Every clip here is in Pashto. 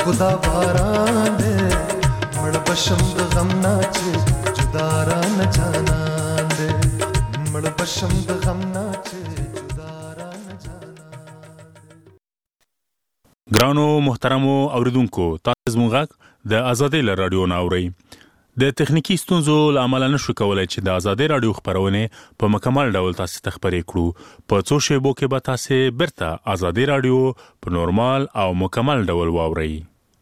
خدا باران دے مړ بشم د غم نه چې جدا را نه جانان دے مړ بشم د غم نه چې جدا را نه جانان دے. ګرانو محترمو اوریدونکو، تاسو زموږ غږ د آزادۍ له رادیو نه اورئ. د تخنیکی ستونزو له امله نشو کولای چې د آزادۍ رادیو خبرونه په مکمل ډول تاسو ته خبرې کړو. په څو شیبو کې به تاسو برته آزادۍ رادیو په نورمال او مکمل ډول واورئ.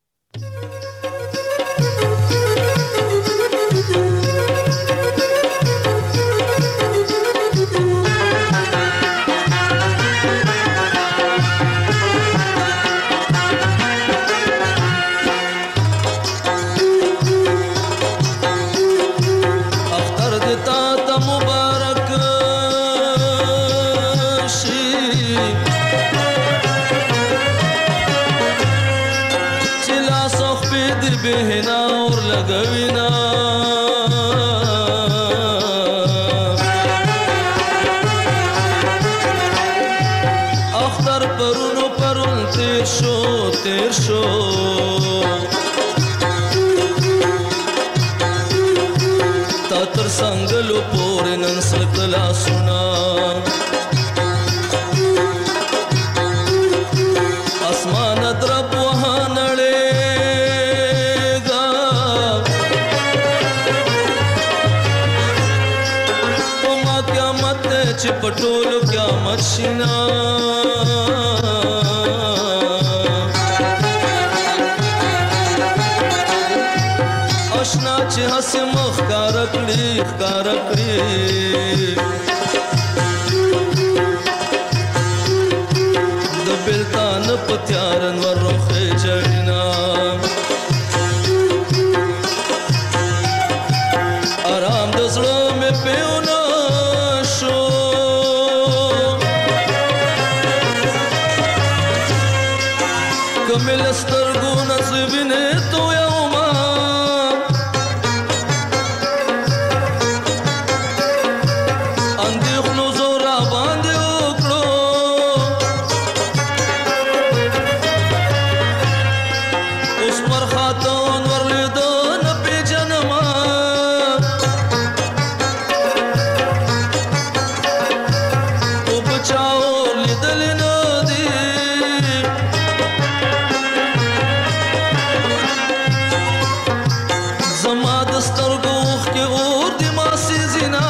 بهنا اور لګوینا اختر پرونو پرون تیر شو تا تر څنګهلو پورې نن سکلا سنا اسمان درب وهانړې چې پټولو قیامت شینا آشنا چې هسې مخ ښکار کړي د بلتان په تیار انور روخې چړینا آرام د زړه مې پیونه کمل سترګو نصیبینه تو یوما اندېښنو زور باندې وکړو اوس پر خاتون ورلیدو نه پیژنما او بچاو لیدل نه دي سترګوخ کې اور دی ماسي زینا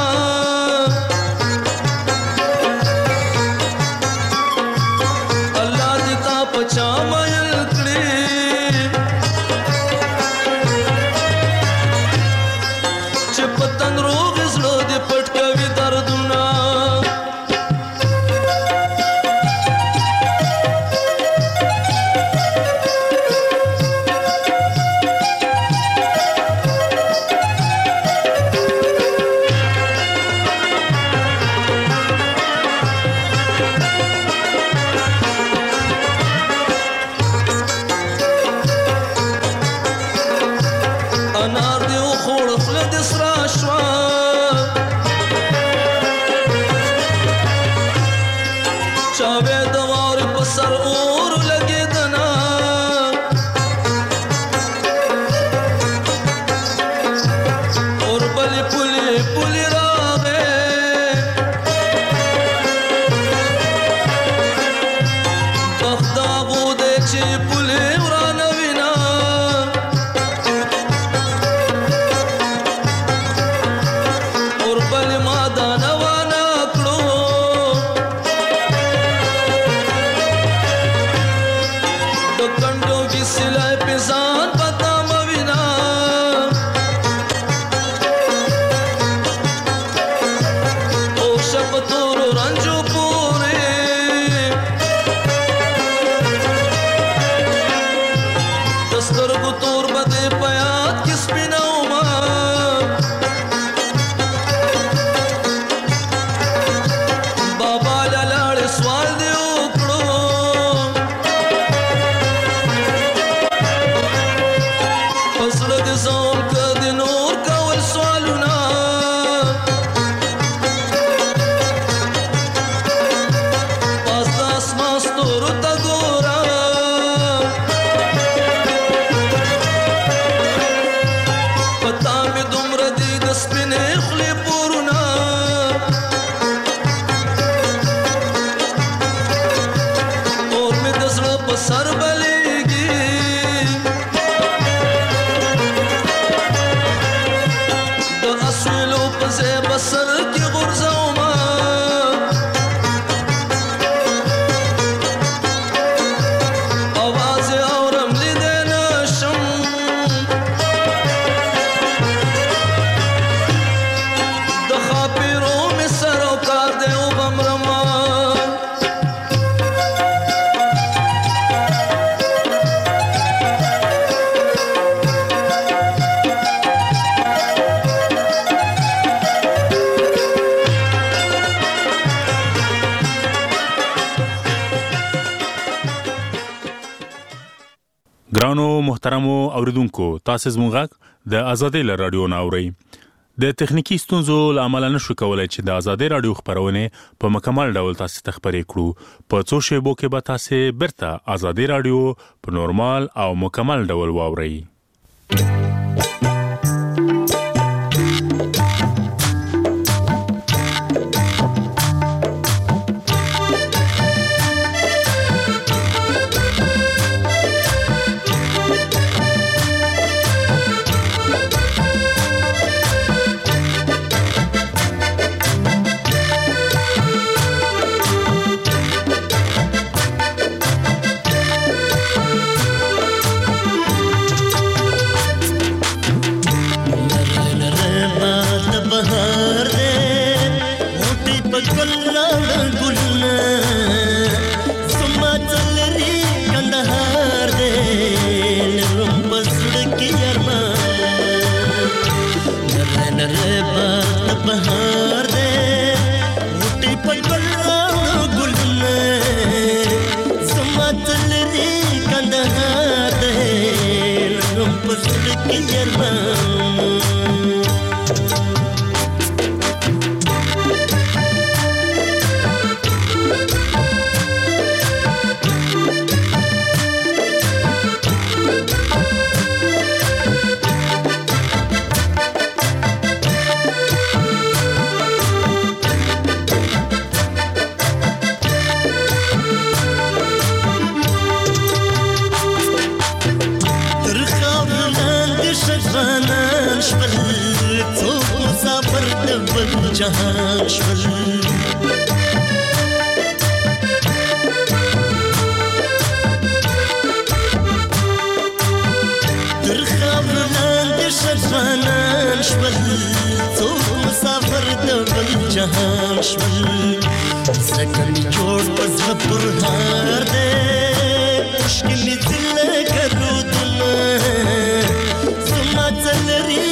الله دې تا پچا مایل کړی چې پتن روغ زړه دې پټ کوي دردونه په سر بلیږي د اسویلو په ځای به سر کې غورځومه اواز یې اورم لیدی نه شم د ښاپیرو مې سر او کار دی وبمرمه ګرانو محترمو اوریدونکو تاسو زموږ غږ د ازادۍ له رادیو نه اورئ د تخنیکی ستونزو له امله نشو کولای چې د ازادۍ رادیو خبرونه په مکمل ډول تاسو ته خبرې کړو په څو شیبو کې به تاسو برته ازادۍ رادیو په نورمال او مکمل ډول واورئ جهان شول در خاور لاندې شجرانان شول څوک مسافر د بل جهان شول ځکه مې جوړ په زړه پرهار دی مشکل مې دل ګرودونه زما څه لري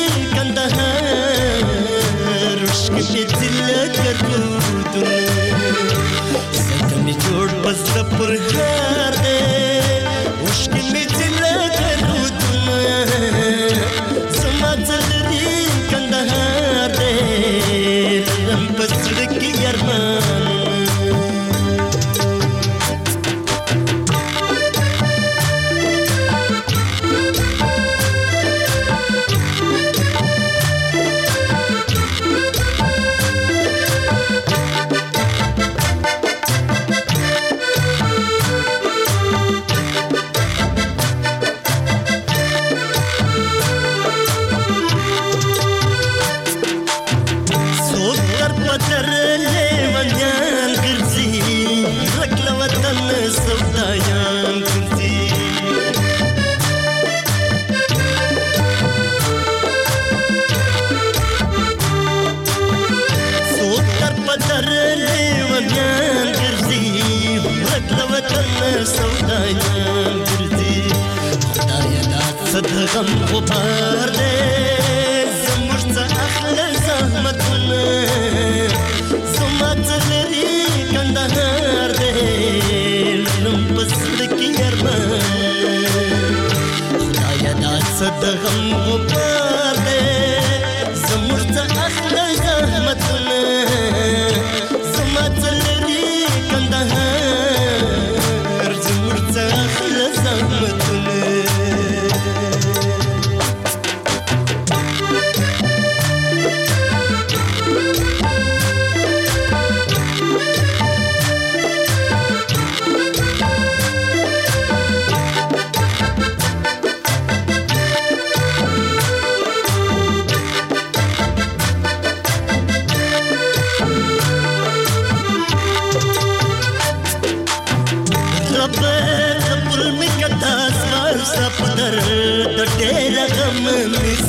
کندهار مشکل مې دل ګرودونه ځکه مې جوړ په زړه پرهار دی مشکل مې دل ګرودونه زما څه لري کندهار دی لرم په زړه کې ارمان غم غبار دی زموږ څه اخله زحمتونه زما څه لري کندهار دی لرم په زړه کې ارمان خدایه دا څه د غم غبار دی زموږ څه اخله زحمتونه زما څه لري کندهار زموږ څه اخله زحمتونه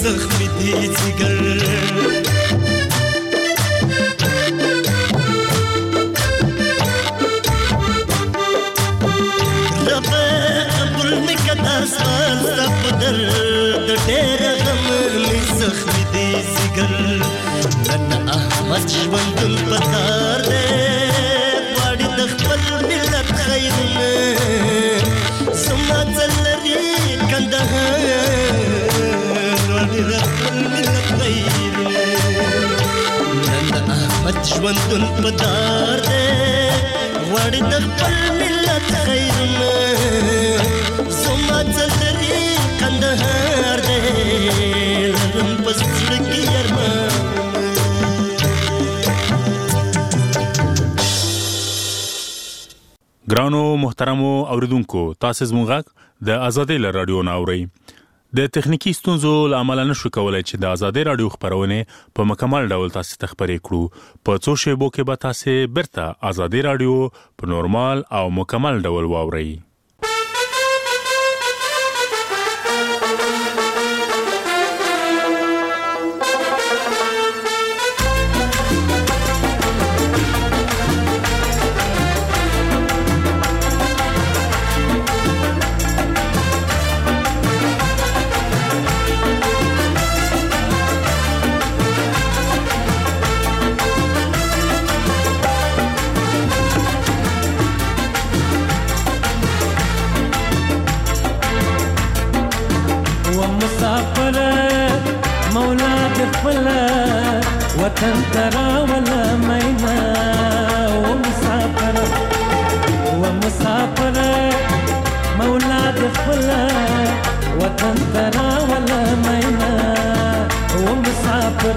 زخمي دي ځيګر ربه قبول مکدا سوال سپدر د ډېر غم می زخمي دي ځيګر نن احمد ژوندون پکار دې واړي د خپل ملت خیرونه زما ځلري کندهار واړي د خپل ملت خیرونه نن احمد ژوندون پکار دې واړي د خپل ملت خیرونه زما ځلري کندهار دې لرم په زړه کې ارمان ګرانو محترمو اوریدونکو تاسو زموږ غږ د ازادۍ له رادیو ناوړئ د تخنیکی ستونزو له امله نشو کولای چې د ازادۍ رادیو خبرونه په مکمل ډول تاسو ته خبرې کړو په څو شیبو کې به تاسو برته ازادۍ رادیو په نورمال او مکمل ډول واورئ وطن ترى ولا مينا ومسافر مولاد خلا وطن ترى ولا مينا ومسافر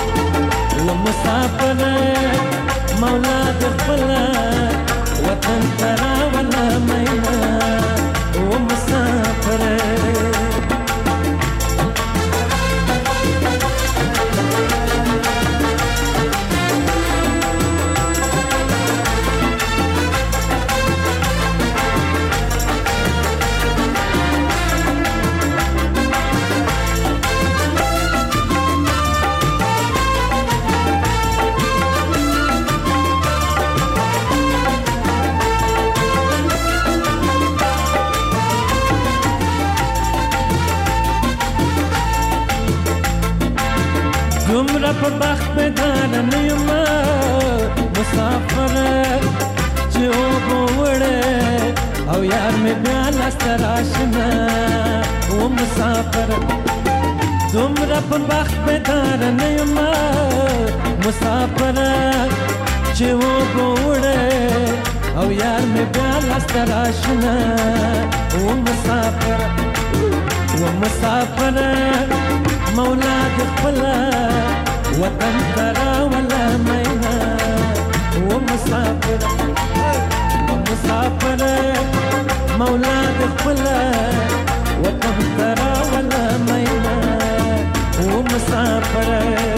مولاد خلا وطن ترى ولا مينا ومسافر دومره په بخت بدانه نه یم مسافر چې اوبه وړې او یار مې بیا لاسته راشنه و مسافر دومره په بخت بدانه نه یم مسافر چې اوبه وړې او یار مې بیا لاسته راشنه و مسافر مولاد خپلا وطن ترى ولا مينا ومسافر مولاد خپلا وطن ترى ولا مينا ومسافر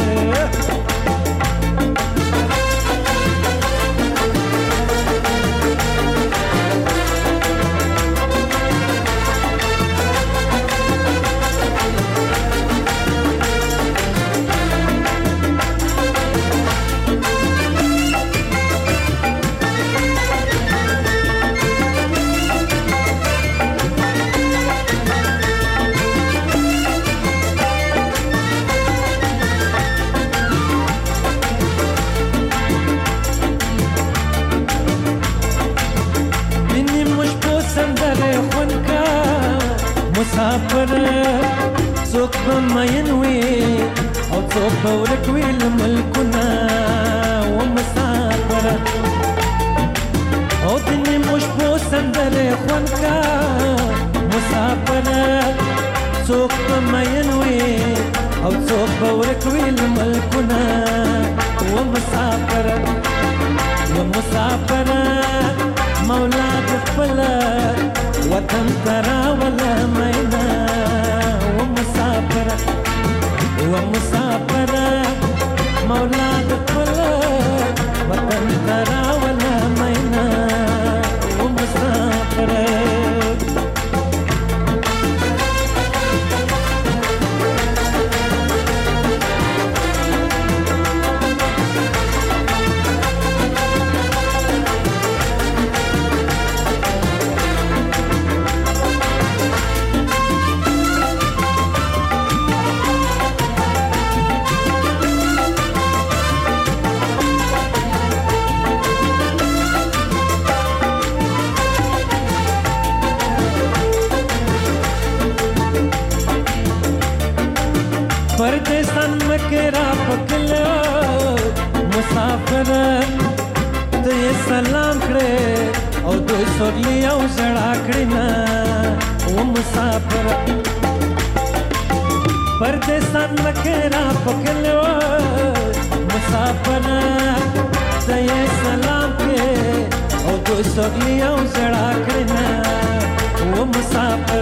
مسافر څوک به مین وي او څوک به ورک وي له ملکونه ومسافر او د نیمو شپو سندرې خوند کا مسافر څوک به مین وي او څوک به ورک وي له ملکونه ومسافر مولاد خپله وطن ترى ولا مينا ومسافر مولاد خپله وطن ترى ولا مينا ومسافر پردیسان مکه را پکلو مسافر ته سلام کړه او دوی سورلی او زړه کړه نه او مسافر پردیسان مکه را پکلو مسافر ته سلام کړه او دوی سورلی او زړه کړه نه او مسافر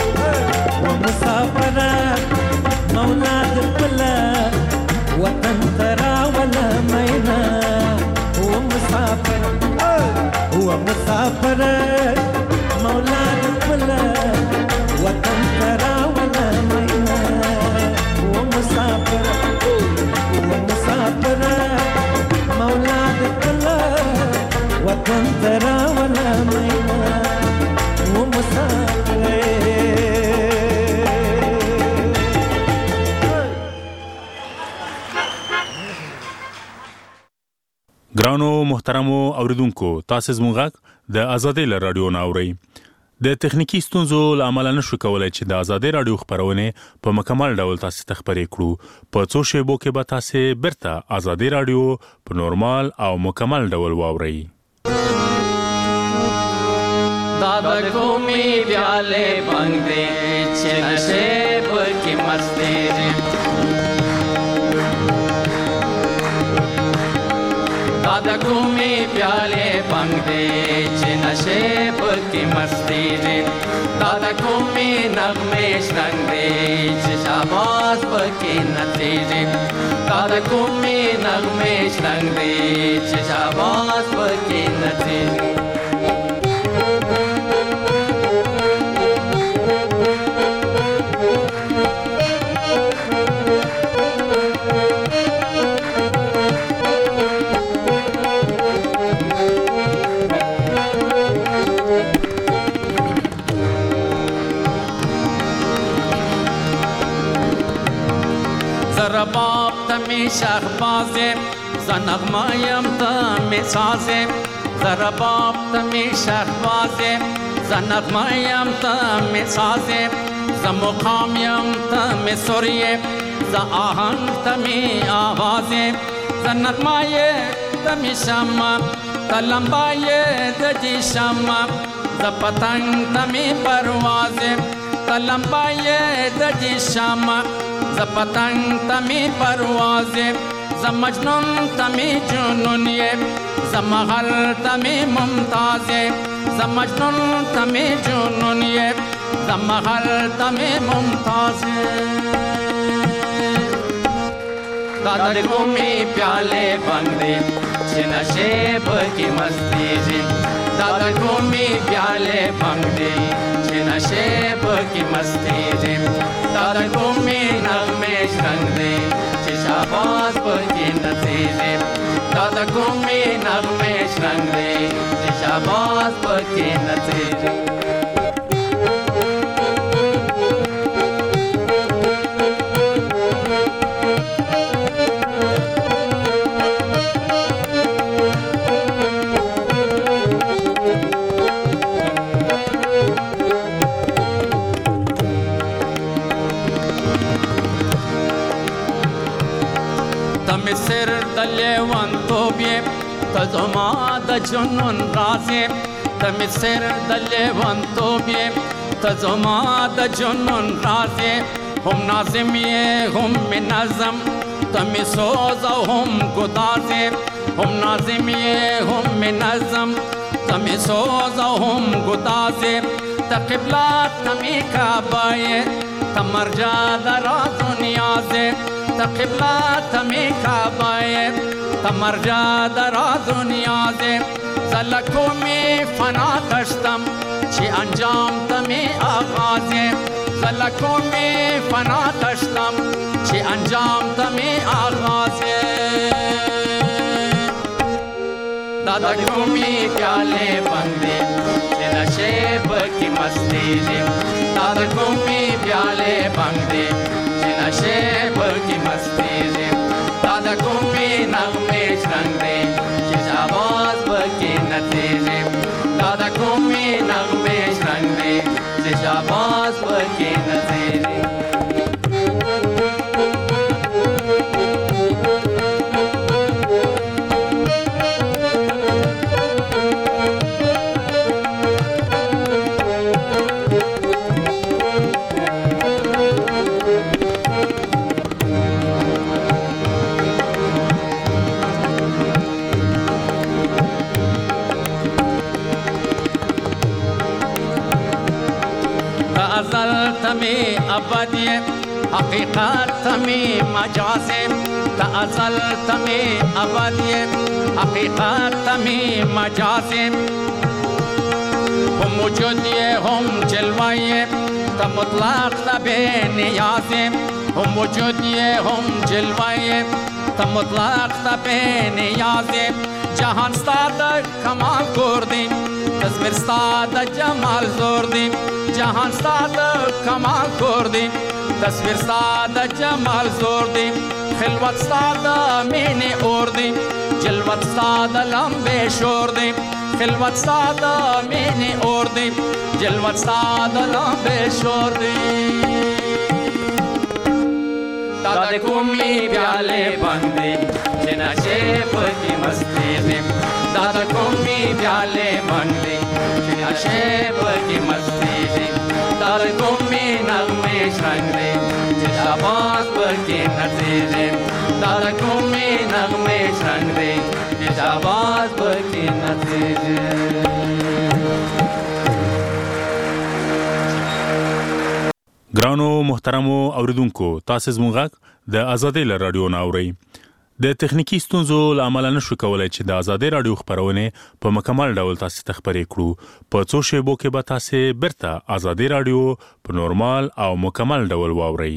مولا د پله وطن ترا ولا مینا هو مسافر مولا د پله وطن ترا ولا مینا هو مسافر مولا د پله وطن ترا ولا مینا هو مسافر ګرانو محترمو اوریدونکو تاسو زموږ غږ د آزادۍ له رادیو ناوړئ د تخنیکی ستونزو له امله نشو کولای چې د آزادۍ رادیو خبرونه په مکمل ډول تاسو ته خبرې کړو په څو شیبو کې به تاسو برته آزادۍ رادیو په نورمال او مکمل ډول واورئ दादा घूमी प्याले बंग दे नशेब की मस्ती दादा घूमी प्याले बंग दे नशेब की मस्ती दादा घूमी नगमे रंग दे शाबाश की नतीजे दादा घूमी नगमे रंग दे शाबाश की नतीजे رباب تمی شهبازه زنغمایم تمی سازه رباب تمی شهبازه زنغمایم تمی سازه زمقامیم تمی سوریه ز آهنگ تمی آوازه زنغمای تمی شما تلمبای دجی شما ز پتنگ تمی پروازه تلمبای دجی شما ز پتنگ تمی پروازه ز مجنون تمی جنونیه ز مغل تمی ممتازه ز مجنون تمی جنونیه ز مغل تمی ممتازه दादा घूमी प्याले बंदे नशेब की मस्ती दादा घूमी प्याले बंदे नशेब की मस्ती दादा घूमी नगमे रंग दे शाबाश की नतीजे दादा घूमी नगमे रंग दे शाबाश की नतीजे سر دلیوان توبیه تزما د جنون رازه تم سر دلیوان توبیه تزما د جنون رازه هم نازمیه هم نظم تم سوز هم گدازه هم نازمیه هم نظم تم سوز هم گدازه تقبلات تمی کعبه تمرجا درا دنیازه تقبلات تمی کعبه تمرجا درا دنیازه زلکو می فنا دشتم چی انجام تمی آغازه زلکو می فنا دشتم چی انجام تمی آغازه दादा घूमी प्याले बंदे नशेब की मस्ती दादा घूमी प्याले बंदे नशेब की मस्ती दादा घूमी नगमे रंग दे शाबाश की नतीजे दादा घूमी नगमे रंग दे शाबाश की नतीजे ازل تمی ابدی حقیقت تمی مجازی تا ازل تمی ابدی حقیقت تمی مجازی هم وجودی هم جلوی تا مطلق تا بے نیازی هم وجودی هم جلوی تا مطلق تا بے نیازی جهان ستاد کمال کردی تصویر ستاد جمال زوردی جهان ستاد کمال کردی تصویر ستاد جمال زوردی خلوت ستاد مینی اوردی جلوت ستاد لمبه شوردی خلوت ستاد مینی اوردی جلوت ستاد لمبه شوردی دادا کومی پیالے بندی جنا شیپ کی مستی دیم دادا کومی پیالے بندی جنا شیپ کی مستی دیم دادا کومی نغمے شرنگ دیم جنا باز پر کی نتی دیم دادا کومی نغمے شرنگ دیم جنا باز پر کی نتی دیم ګرانو محترمو اوریدونکو تاسو زموږ غږ د ازادۍ له رادیو ناوړئ د تخنیکی ستونزو له امله نشو کولای چې د ازادۍ رادیو خبرونه په مکمل ډول تاسو ته خبرې کړو په څو شیبو کې به تاسو برته ازادۍ رادیو په نورمال او مکمل ډول واورئ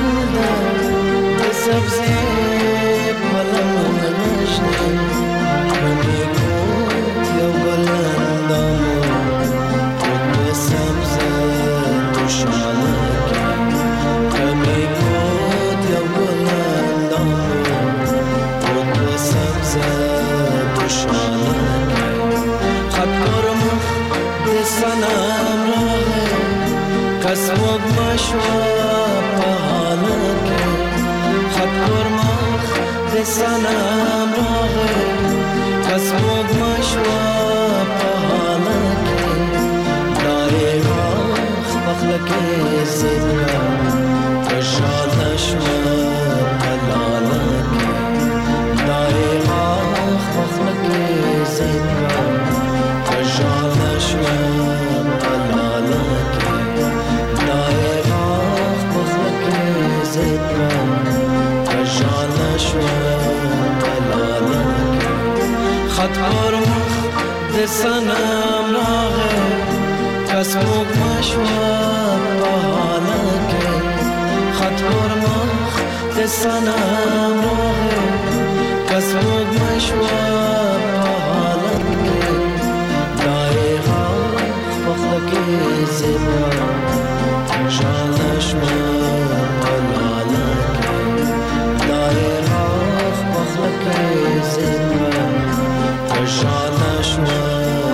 ګلدا د سبزه پلم نشته کمی کوت یو ګلدا د سبزه خوشاله کمی کوت یو ګلدا د سبزه خوشاله خط پرمخ د سلام راغی کسموگ مشوا پهالکه خط پرمخ د سلام راغی کسموگ مشوا پهالکه دای راخ بخلکه زیدگا کشاله شوا پلالکه دای راخ بخلکه زیدگا کشاله شوا پلالکه دای راخ بخلکه زیدگا کشاله شوا پلالکه خط پرمخ د سنم راغی کسموگ مشوا پهالکه خط پرمخ د سنم راغی کسموگ مشوا پهالکه دای راخ بخلکه زیدگا کشاله شوا پلالکه دای راخ بخلکه زیدگا کشاله شوا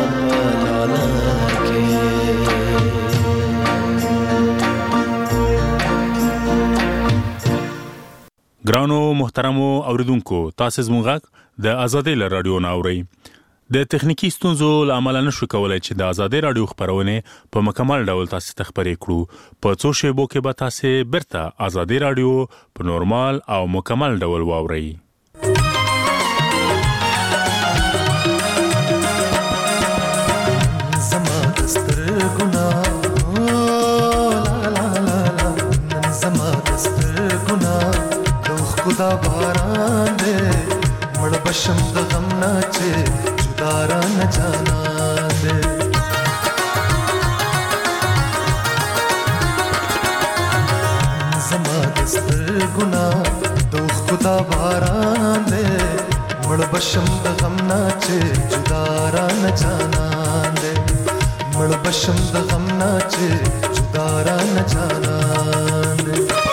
پلالکه ګرانو محترمو اوریدونکو تاسو زموږ غږ د ازادۍ له رادیو نه اورئ د تخنیکی ستونزو له امله نشو کولای چې د ازادۍ رادیو خبرونه په مکمل ډول تاسو ته خبرې کړو په څو شیبو کې به تاسو برته ازادۍ رادیو په نورمال او مکمل ډول واورئ زما دستر ګنا لا لا لا زما دستر ګنا خدا باران دے مړ بشم د غم نه چې جدارا نه جانا دے زما دستر ګنا د خدا باران دے مړ بشم د غم نه چې جدارا نه جانا دے مړ بشم د غم نه چې جدارا نه جانا دے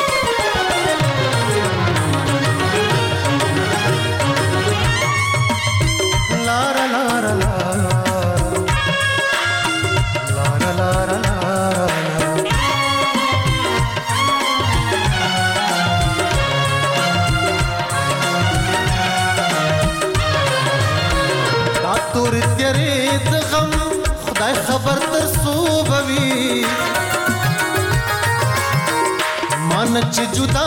خبر تر صوبوي مان چې جدا